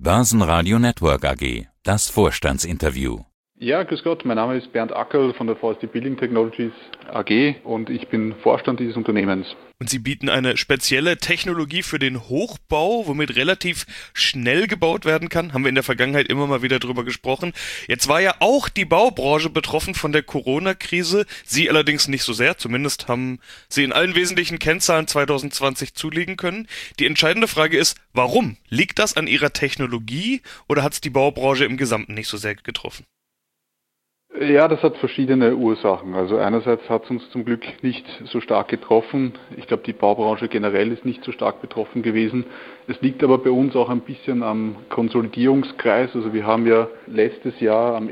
Börsenradio Network AG, das Vorstandsinterview. Ja, grüß Gott, mein Name ist Bernd Ackerl von der VST Building Technologies AG und ich bin Vorstand dieses Unternehmens. Und Sie bieten eine spezielle Technologie für den Hochbau, womit relativ schnell gebaut werden kann. Haben wir in der Vergangenheit immer mal wieder drüber gesprochen. Jetzt war ja auch die Baubranche betroffen von der Corona-Krise. Sie allerdings nicht so sehr. Zumindest haben Sie in allen wesentlichen Kennzahlen 2020 zulegen können. Die entscheidende Frage ist, warum? Liegt das an Ihrer Technologie oder hat es die Baubranche im Gesamten nicht so sehr getroffen? Ja, das hat verschiedene Ursachen. Also einerseits hat es uns zum Glück nicht so stark getroffen. Ich glaube, die Baubranche generell ist nicht so stark betroffen gewesen. Es liegt aber bei uns auch ein bisschen am Konsolidierungskreis. Also wir haben ja letztes Jahr am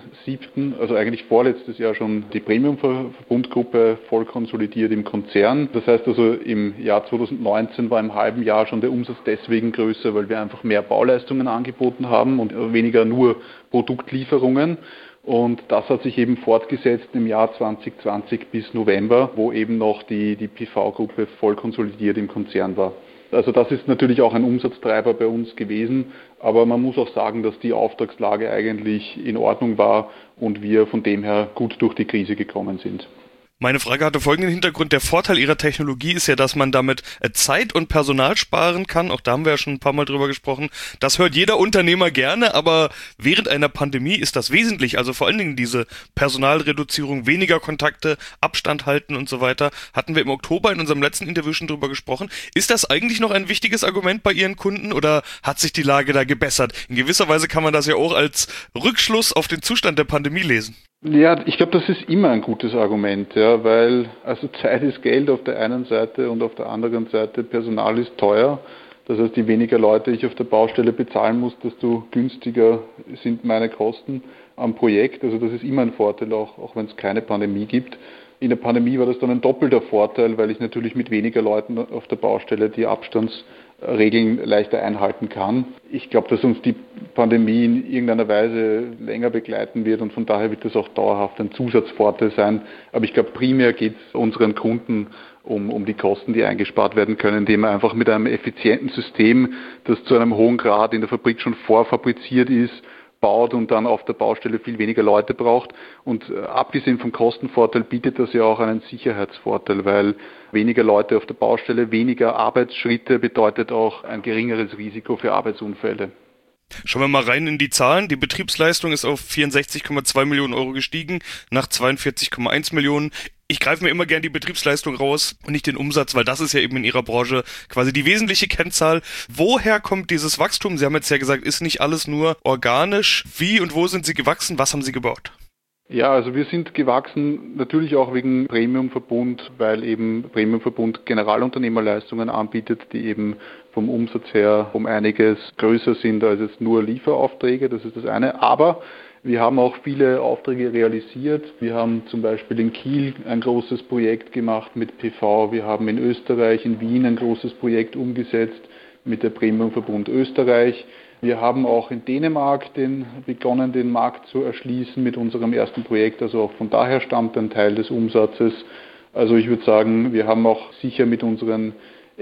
1.7., also eigentlich vorletztes Jahr schon die Premium-Verbundgruppe voll konsolidiert im Konzern. Das heißt also im Jahr 2019 war im halben Jahr schon der Umsatz deswegen größer, weil wir einfach mehr Bauleistungen angeboten haben und weniger nur Produktlieferungen. Und das hat sich eben fortgesetzt im Jahr 2020 bis November, wo eben noch die PV-Gruppe voll konsolidiert im Konzern war. Also das ist natürlich auch ein Umsatztreiber bei uns gewesen, aber man muss auch sagen, dass die Auftragslage eigentlich in Ordnung war und wir von dem her gut durch die Krise gekommen sind. Meine Frage hatte folgenden Hintergrund. Der Vorteil Ihrer Technologie ist ja, dass man damit Zeit und Personal sparen kann. Auch da haben wir ja schon ein paar Mal drüber gesprochen. Das hört jeder Unternehmer gerne, aber während einer Pandemie ist das wesentlich. Also vor allen Dingen diese Personalreduzierung, weniger Kontakte, Abstand halten und so weiter. Hatten wir im Oktober in unserem letzten Interview schon drüber gesprochen. Ist das eigentlich noch ein wichtiges Argument bei Ihren Kunden oder hat sich die Lage da gebessert? In gewisser Weise kann man das ja auch als Rückschluss auf den Zustand der Pandemie lesen. Ja, ich glaube, das ist immer ein gutes Argument, ja, weil also Zeit ist Geld auf der einen Seite und auf der anderen Seite Personal ist teuer. Das heißt, je weniger Leute ich auf der Baustelle bezahlen muss, desto günstiger sind meine Kosten am Projekt. Also das ist immer ein Vorteil, auch wenn es keine Pandemie gibt. In der Pandemie war das dann ein doppelter Vorteil, weil ich natürlich mit weniger Leuten auf der Baustelle die Abstandsregeln leichter einhalten kann. Ich glaube, dass uns die Pandemie in irgendeiner Weise länger begleiten wird und von daher wird das auch dauerhaft ein Zusatzvorteil sein. Aber ich glaube, primär geht es unseren Kunden um die Kosten, die eingespart werden können, indem man einfach mit einem effizienten System, das zu einem hohen Grad in der Fabrik schon vorfabriziert ist, baut und dann auf der Baustelle viel weniger Leute braucht. Und abgesehen vom Kostenvorteil bietet das ja auch einen Sicherheitsvorteil, weil weniger Leute auf der Baustelle, weniger Arbeitsschritte bedeutet auch ein geringeres Risiko für Arbeitsunfälle. Schauen wir mal rein in die Zahlen. Die Betriebsleistung ist auf 64,2 Millionen Euro gestiegen, nach 42,1 Millionen. Ich greife mir immer gern die Betriebsleistung raus und nicht den Umsatz, weil das ist ja eben in Ihrer Branche quasi die wesentliche Kennzahl. Woher kommt dieses Wachstum? Sie haben jetzt ja gesagt, ist nicht alles nur organisch. Wie und wo sind Sie gewachsen? Was haben Sie gebaut? Ja, also wir sind gewachsen, natürlich auch wegen Premiumverbund, weil eben Premiumverbund Generalunternehmerleistungen anbietet, die eben vom Umsatz her um einiges größer sind als jetzt nur Lieferaufträge, das ist das eine. Aber wir haben auch viele Aufträge realisiert. Wir haben zum Beispiel in Kiel ein großes Projekt gemacht mit PV. Wir haben in Österreich, in Wien ein großes Projekt umgesetzt mit der Premiumverbund Österreich. Wir haben auch in Dänemark begonnen, den Markt zu erschließen mit unserem ersten Projekt. Also auch von daher stammt ein Teil des Umsatzes. Also ich würde sagen, wir haben auch sicher mit unseren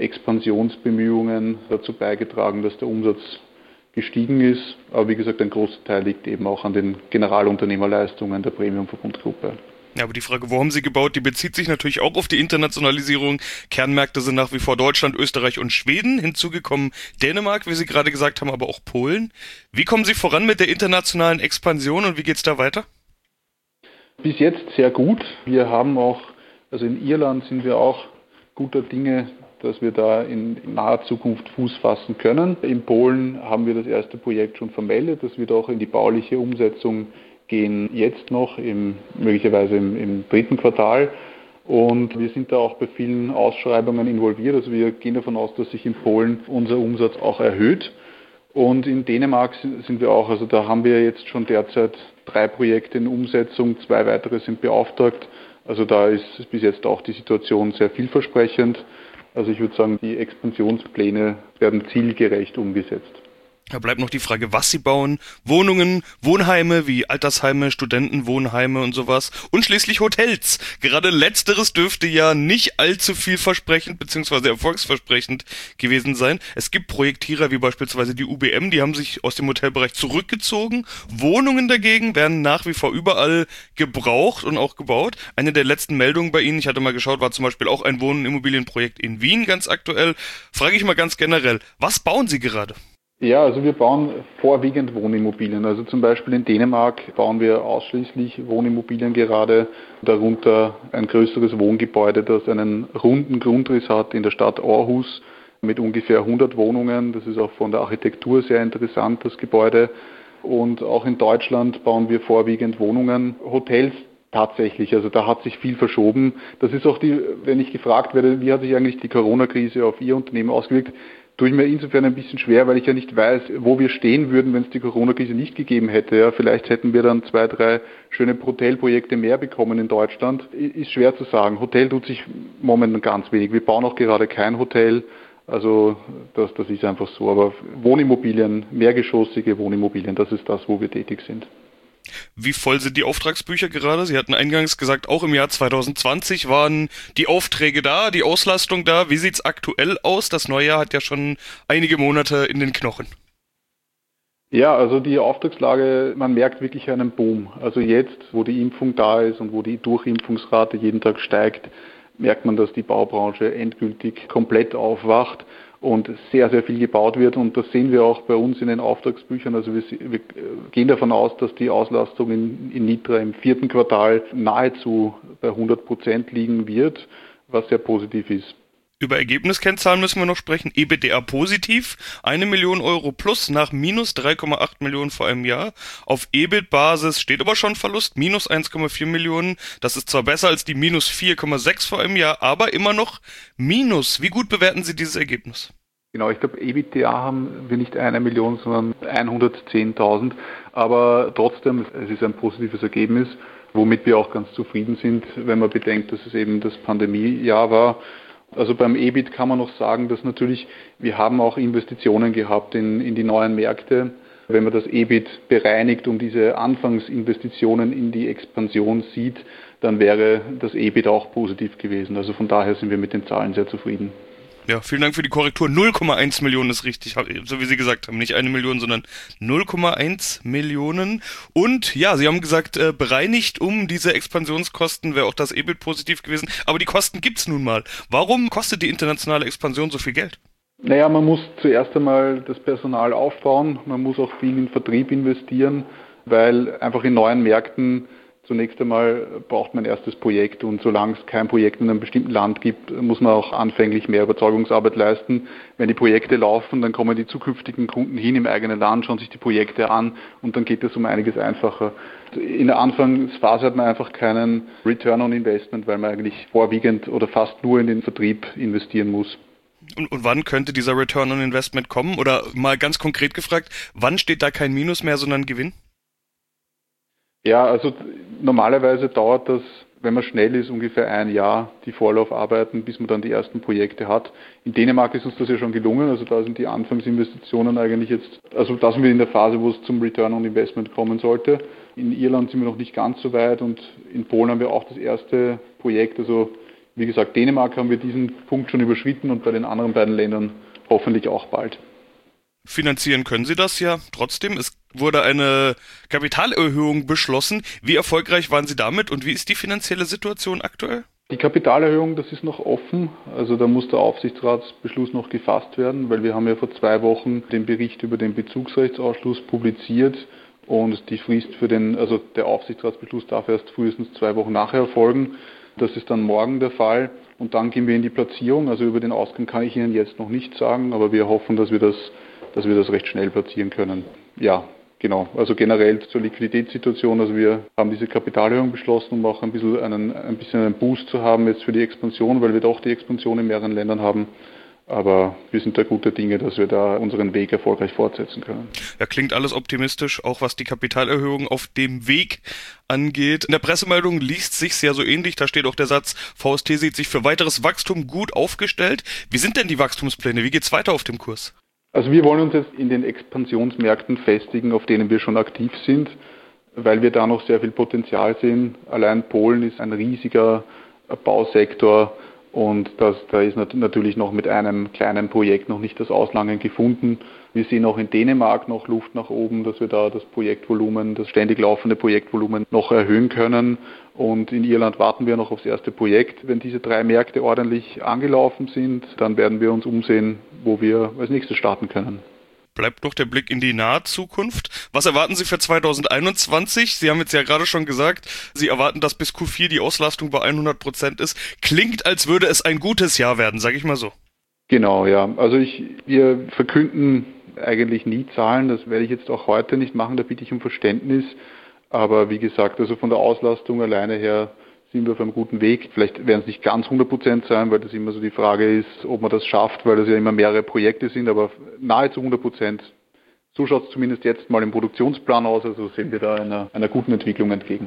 Expansionsbemühungen dazu beigetragen, dass der Umsatz gestiegen ist. Aber wie gesagt, ein großer Teil liegt eben auch an den Generalunternehmerleistungen der Premium-Verbundgruppe. Ja, aber die Frage, wo haben Sie gebaut, die bezieht sich natürlich auch auf die Internationalisierung. Kernmärkte sind nach wie vor Deutschland, Österreich und Schweden. Hinzugekommen Dänemark, wie Sie gerade gesagt haben, aber auch Polen. Wie kommen Sie voran mit der internationalen Expansion und wie geht's da weiter? Bis jetzt sehr gut. Wir haben auch, also in Irland sind wir auch guter Dinge, dass wir da in naher Zukunft Fuß fassen können. In Polen haben wir das erste Projekt schon vermeldet. Das wird auch in die bauliche Umsetzung gehen jetzt noch, möglicherweise im dritten Quartal. Und wir sind da auch bei vielen Ausschreibungen involviert. Also wir gehen davon aus, dass sich in Polen unser Umsatz auch erhöht. Und in Dänemark sind wir auch, also da haben wir jetzt schon derzeit 3 Projekte in Umsetzung, 2 weitere sind beauftragt. Also da ist bis jetzt auch die Situation sehr vielversprechend. Also ich würde sagen, die Expansionspläne werden zielgerecht umgesetzt. Da bleibt noch die Frage, was sie bauen. Wohnungen, Wohnheime wie Altersheime, Studentenwohnheime und sowas. Und schließlich Hotels. Gerade letzteres dürfte ja nicht allzu vielversprechend bzw. erfolgsversprechend gewesen sein. Es gibt Projektierer wie beispielsweise die UBM, die haben sich aus dem Hotelbereich zurückgezogen. Wohnungen dagegen werden nach wie vor überall gebraucht und auch gebaut. Eine der letzten Meldungen bei Ihnen, ich hatte mal geschaut, war zum Beispiel auch ein Wohnimmobilienprojekt in Wien ganz aktuell. Frage ich mal ganz generell, was bauen Sie gerade? Ja, also wir bauen vorwiegend Wohnimmobilien. Also zum Beispiel in Dänemark bauen wir ausschließlich Wohnimmobilien gerade, darunter ein größeres Wohngebäude, das einen runden Grundriss hat in der Stadt Aarhus mit ungefähr 100 Wohnungen. Das ist auch von der Architektur sehr interessant, das Gebäude. Und auch in Deutschland bauen wir vorwiegend Wohnungen, Hotels tatsächlich. Also da hat sich viel verschoben. Das ist auch wenn ich gefragt werde, wie hat sich eigentlich die Corona-Krise auf Ihr Unternehmen ausgewirkt, tue ich mir insofern ein bisschen schwer, weil ich ja nicht weiß, wo wir stehen würden, wenn es die Corona-Krise nicht gegeben hätte. Ja, vielleicht hätten wir dann 2, 3 schöne Hotelprojekte mehr bekommen in Deutschland. Ist schwer zu sagen. Hotel tut sich momentan ganz wenig. Wir bauen auch gerade kein Hotel. Also das ist einfach so. Aber Wohnimmobilien, mehrgeschossige Wohnimmobilien, das ist das, wo wir tätig sind. Wie voll sind die Auftragsbücher gerade? Sie hatten eingangs gesagt, auch im Jahr 2020 waren die Aufträge da, die Auslastung da. Wie sieht's aktuell aus? Das neue Jahr hat ja schon einige Monate in den Knochen. Ja, also die Auftragslage, man merkt wirklich einen Boom. Also jetzt, wo die Impfung da ist und wo die Durchimpfungsrate jeden Tag steigt, merkt man, dass die Baubranche endgültig komplett aufwacht und sehr, sehr viel gebaut wird. Und das sehen wir auch bei uns in den Auftragsbüchern. Also wir gehen davon aus, dass die Auslastung in Nitra im 4. Quartal nahezu bei 100% liegen wird, was sehr positiv ist. Über Ergebniskennzahlen müssen wir noch sprechen. EBITDA positiv, 1 Million Euro plus nach minus 3,8 Millionen vor einem Jahr. Auf EBIT-Basis steht aber schon Verlust, minus 1,4 Millionen. Das ist zwar besser als die minus 4,6 vor einem Jahr, aber immer noch minus. Wie gut bewerten Sie dieses Ergebnis? Genau, ich glaube, EBITDA haben wir nicht 1 Million, sondern 110.000. Aber trotzdem, es ist ein positives Ergebnis, womit wir auch ganz zufrieden sind, wenn man bedenkt, dass es eben das Pandemiejahr war. Also beim EBIT kann man noch sagen, dass natürlich, wir haben auch Investitionen gehabt in die neuen Märkte. Wenn man das EBIT bereinigt und diese Anfangsinvestitionen in die Expansion sieht, dann wäre das EBIT auch positiv gewesen. Also von daher sind wir mit den Zahlen sehr zufrieden. Ja, vielen Dank für die Korrektur. 0,1 Millionen ist richtig, so wie Sie gesagt haben. Nicht 1 Million, sondern 0,1 Millionen. Und ja, Sie haben gesagt, bereinigt um diese Expansionskosten wäre auch das EBIT positiv gewesen. Aber die Kosten gibt's nun mal. Warum kostet die internationale Expansion so viel Geld? Naja, man muss zuerst einmal das Personal aufbauen. Man muss auch viel in Vertrieb investieren, weil einfach in neuen Märkten zunächst einmal braucht man ein erstes Projekt und solange es kein Projekt in einem bestimmten Land gibt, muss man auch anfänglich mehr Überzeugungsarbeit leisten. Wenn die Projekte laufen, dann kommen die zukünftigen Kunden hin im eigenen Land, schauen sich die Projekte an und dann geht es um einiges einfacher. In der Anfangsphase hat man einfach keinen Return on Investment, weil man eigentlich vorwiegend oder fast nur in den Vertrieb investieren muss. Und wann könnte dieser Return on Investment kommen? Oder mal ganz konkret gefragt, wann steht da kein Minus mehr, sondern Gewinn? Ja, also normalerweise dauert das, wenn man schnell ist, ungefähr 1 Jahr, die Vorlaufarbeiten, bis man dann die ersten Projekte hat. In Dänemark ist uns das ja schon gelungen, also da sind die Anfangsinvestitionen eigentlich jetzt, also da sind wir in der Phase, wo es zum Return on Investment kommen sollte. In Irland sind wir noch nicht ganz so weit und in Polen haben wir auch das erste Projekt, also wie gesagt, Dänemark haben wir diesen Punkt schon überschritten und bei den anderen beiden Ländern hoffentlich auch bald. Finanzieren können Sie das ja trotzdem. Es wurde eine Kapitalerhöhung beschlossen. Wie erfolgreich waren Sie damit und wie ist die finanzielle Situation aktuell? Die Kapitalerhöhung, das ist noch offen. Also da muss der Aufsichtsratsbeschluss noch gefasst werden, weil wir haben ja vor 2 Wochen den Bericht über den Bezugsrechtsausschluss publiziert und die Frist also der Aufsichtsratsbeschluss darf erst frühestens 2 Wochen nachher erfolgen. Das ist dann morgen der Fall und dann gehen wir in die Platzierung. Also über den Ausgang kann ich Ihnen jetzt noch nichts sagen, aber wir hoffen, dass wir das recht schnell platzieren können. Ja, genau. Also generell zur Liquiditätssituation. Also wir haben diese Kapitalerhöhung beschlossen, um auch ein bisschen einen Boost zu haben jetzt für die Expansion, weil wir doch die Expansion in mehreren Ländern haben. Aber wir sind da guter Dinge, dass wir da unseren Weg erfolgreich fortsetzen können. Ja, klingt alles optimistisch, auch was die Kapitalerhöhung auf dem Weg angeht. In der Pressemeldung liest sich's ja so ähnlich, da steht auch der Satz, VST sieht sich für weiteres Wachstum gut aufgestellt. Wie sind denn die Wachstumspläne? Wie geht's weiter auf dem Kurs? Also wir wollen uns jetzt in den Expansionsmärkten festigen, auf denen wir schon aktiv sind, weil wir da noch sehr viel Potenzial sehen. Allein Polen ist ein riesiger Bausektor und da ist natürlich noch mit einem kleinen Projekt noch nicht das Auslangen gefunden. Wir sehen auch in Dänemark noch Luft nach oben, dass wir da das Projektvolumen, das ständig laufende Projektvolumen noch erhöhen können. Und in Irland warten wir noch aufs erste Projekt. Wenn diese 3 Märkte ordentlich angelaufen sind, dann werden wir uns umsehen, wo wir als nächstes starten können. Bleibt noch der Blick in die nahe Zukunft. Was erwarten Sie für 2021? Sie haben jetzt ja gerade schon gesagt, Sie erwarten, dass bis Q4 die Auslastung bei 100% ist. Klingt, als würde es ein gutes Jahr werden, sage ich mal so. Genau, ja. Also wir verkünden eigentlich nie Zahlen. Das werde ich jetzt auch heute nicht machen. Da bitte ich um Verständnis. Aber wie gesagt, also von der Auslastung alleine her sind wir auf einem guten Weg. Vielleicht werden es nicht ganz 100% sein, weil das immer so die Frage ist, ob man das schafft, weil das ja immer mehrere Projekte sind, aber nahezu 100%. So schaut es zumindest jetzt mal im Produktionsplan aus, also sehen wir da einer guten Entwicklung entgegen.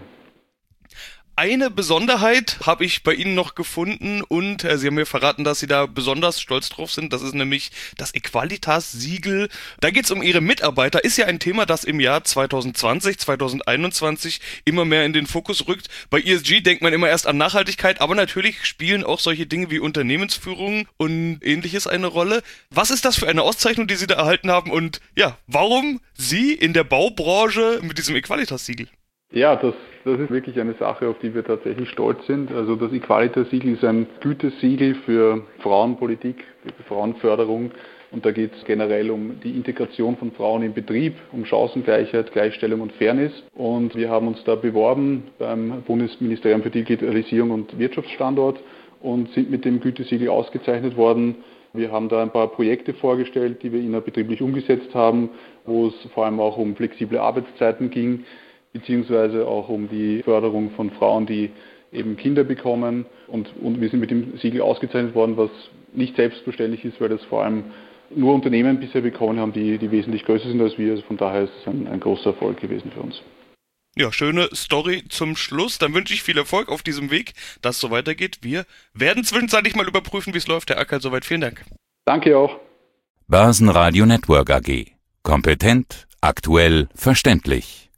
Eine Besonderheit habe ich bei Ihnen noch gefunden und Sie haben mir verraten, dass Sie da besonders stolz drauf sind. Das ist nämlich das Equalitas-Siegel. Da geht es um Ihre Mitarbeiter. Ist ja ein Thema, das im Jahr 2020, 2021 immer mehr in den Fokus rückt. Bei ESG denkt man immer erst an Nachhaltigkeit, aber natürlich spielen auch solche Dinge wie Unternehmensführung und Ähnliches eine Rolle. Was ist das für eine Auszeichnung, die Sie da erhalten haben und ja, warum Sie in der Baubranche mit diesem Equalitas-Siegel? Ja, das ist wirklich eine Sache, auf die wir tatsächlich stolz sind. Also das Equalitas-Siegel ist ein Gütesiegel für Frauenpolitik, für Frauenförderung. Und da geht es generell um die Integration von Frauen im Betrieb, um Chancengleichheit, Gleichstellung und Fairness. Und wir haben uns da beworben beim Bundesministerium für Digitalisierung und Wirtschaftsstandort und sind mit dem Gütesiegel ausgezeichnet worden. Wir haben da ein paar Projekte vorgestellt, die wir innerbetrieblich umgesetzt haben, wo es vor allem auch um flexible Arbeitszeiten ging, beziehungsweise auch um die Förderung von Frauen, die eben Kinder bekommen. Und wir sind mit dem Siegel ausgezeichnet worden, was nicht selbstverständlich ist, weil das vor allem nur Unternehmen bisher bekommen haben, die wesentlich größer sind als wir. Also von daher ist es ein großer Erfolg gewesen für uns. Ja, schöne Story zum Schluss. Dann wünsche ich viel Erfolg auf diesem Weg, dass es so weitergeht. Wir werden zwischenzeitlich mal überprüfen, wie es läuft. Herr Acker, soweit vielen Dank. Danke auch. Börsenradio Network AG. Kompetent, aktuell, verständlich.